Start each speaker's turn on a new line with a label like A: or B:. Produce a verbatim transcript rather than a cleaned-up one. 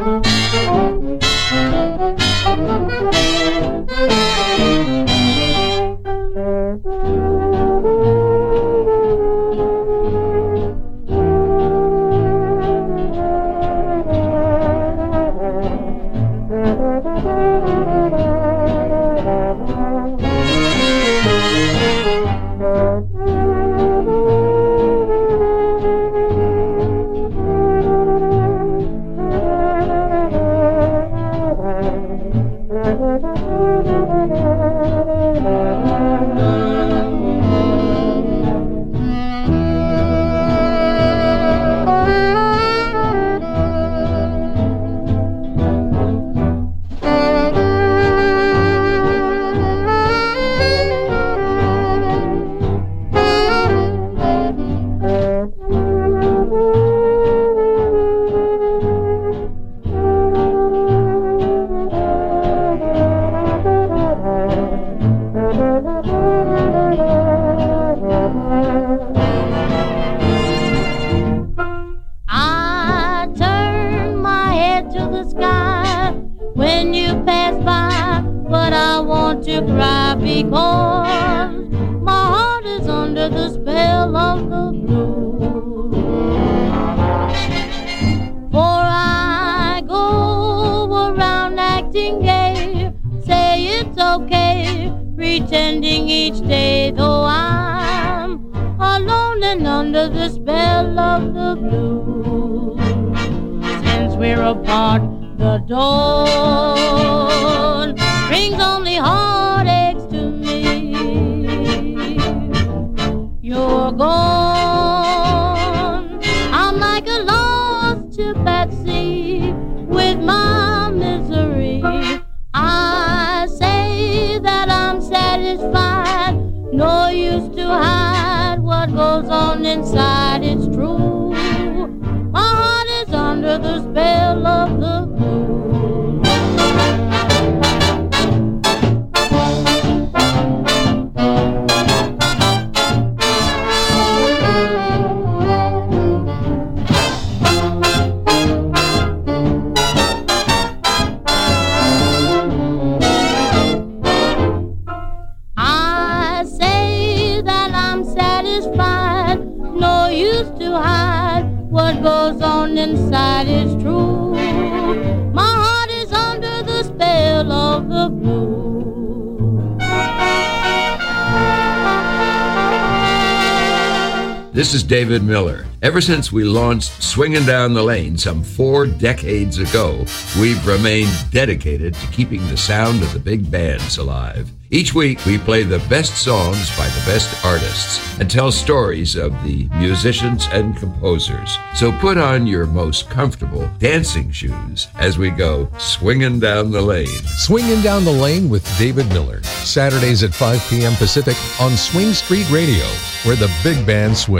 A: This is David Miller. Ever since we launched Swinging Down the Lane some four decades ago, we've remained dedicated to keeping the sound of the big bands alive. Each week, we play the best songs by the best artists and tell stories of the musicians and composers. So put on your most comfortable dancing shoes as we go swinging down the lane.
B: Swinging Down the Lane with David Miller. Saturdays at five p.m. Pacific on Swing Street Radio, where the big band swings.